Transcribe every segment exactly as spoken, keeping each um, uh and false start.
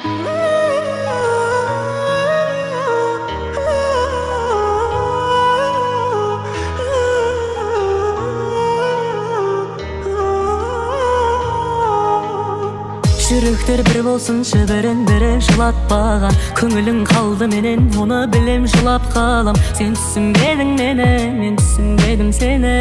Жүректер бір болсыншы, бірін-бірі жылатпаған. Көңілің қалды менен, оны білем жылап қалам. Сен түсінбедің мені, мен түсінбедім сені.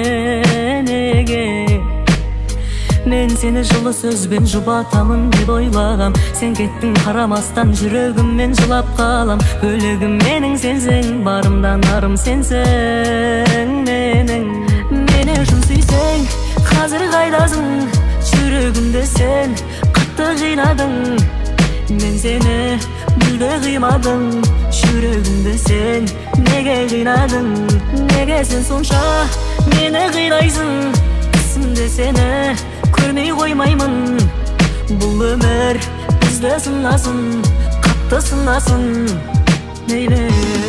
Неге мен сені жылы сөзбен жұбатамын деп ойлағам. Сен кеттің қарамастан, жүрегіммен жылап қалам. Бөлігім менің сенсің, барымдан арым сенсің. Менің мені үшін сүйсең, қазір қайдасың? Жүрегімді сен қатты қинадың. Мен сені мүлде қимадым. Жүрегімді сен неге қинадың? Неге сен сонша мені қинайсың? Түсімде сені көрмей қоймаймын. Бұл өмір бізді сынасын, қатты сынасын. Мейлі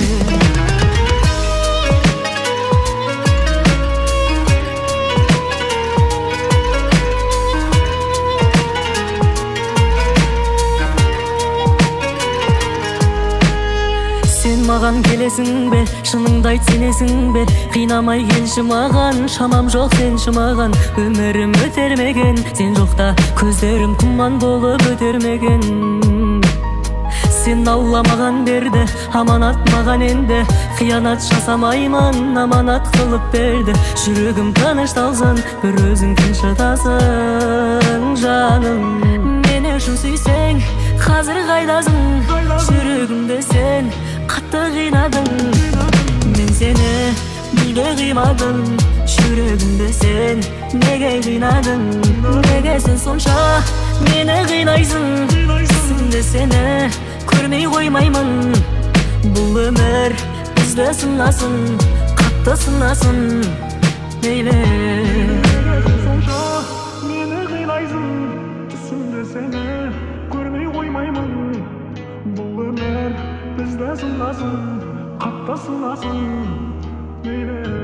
маған келесің бе, шыныңды айт сенесің бе? Қинамай келші маған, шамам жоқ сенші маған. Өмірім өтермеген, сен жоқта көздерім тұман болып өтермеген. Сен Алла маған берді, аманат маған енді. Қиянат жасамаймын, аманат қылып берді. Жүрегім тынышталсын, бір өзің тыншытасың жаным. Мені үшін сүйсең, қазір қайдасың? Жүрегімді сен қатты қинадың. Мен сені мүлде қимадым. Жүрегімді сен неге қинадың? Неге сен сонша мені қинайсың? Түсімде сені көрмей қоймаймын. Бұл өмір бізді сынасын, қатты сынасын. Мейлі сонша мені қинайсың? Түсімде сені көрмей қоймаймын. Бұл өмір бізді сынасын, қатты сынасын. Мейлі